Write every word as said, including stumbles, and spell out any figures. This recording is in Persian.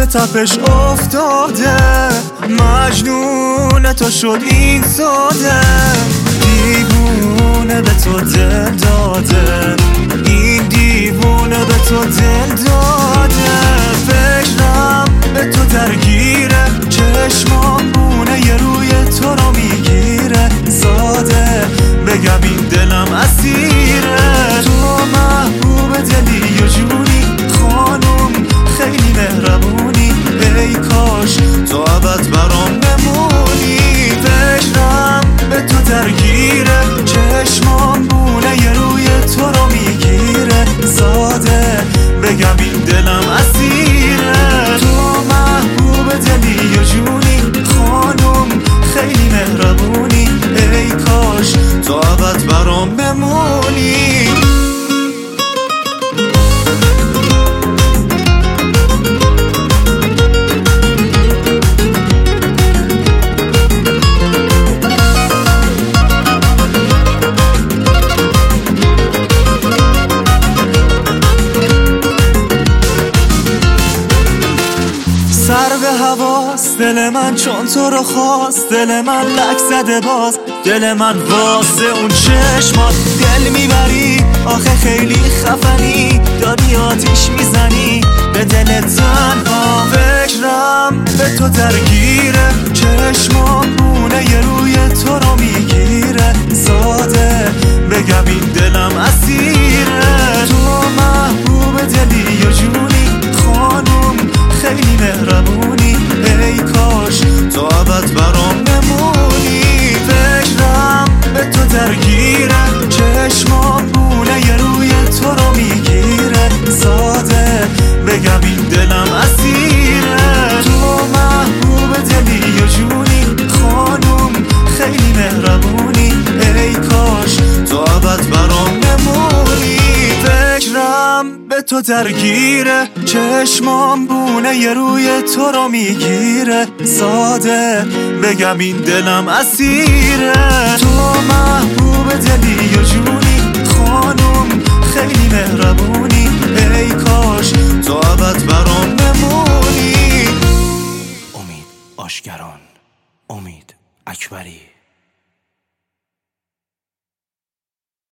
به تپش افتاده، مجنون تو شد این ساده، دیوونه به تو دل داده، این دیوونه به تو دل داده. فکرم به تو درگیره، چشمام بونه یه روی تو رو میگیره، ساده بگم این دلم اسیره. تو محبوب دلی و جونی، خانم خیلی مهربونی، ای کاش تو ابد برام بمونی. فکرم به تو درگیره، چشمام بونه یه روی تو رو میگیره، ساده بگم این دلم اسیره. تو محبوب دلی و جونی، خانم خیلی مهربونی، ای کاش تو ابد برام بمونی. سر به هواست دل من چون تو رو خواست، دل من لک زده باز، دل من واسه اون چشمات دل میبری. آخه خیلی خفنی، داری آتیش میزنی به دل تنها. فکرم به تو درگیره، چشمام بونه یه روی تو رو میگیره، ساده بگم این دلم اسیره. تو محبوب دلی و جونی، خانم خیلی مهربونی، ای کاش تو ابد برام بمونی. فکرم به تو درگیره، چشمام بونه یه روی تو رو میگیره، ساده بگم این دلم اسیره. تو محبوب دلی و جونی، خانم خیلی مهربونی، ای کاش تو ابد برام بمونی. فکرم به تو درگیره، چشمام بونه یه روی تو رو میگیره، ساده بگم این دلم اسیره. تو محبوب دلی و جونی،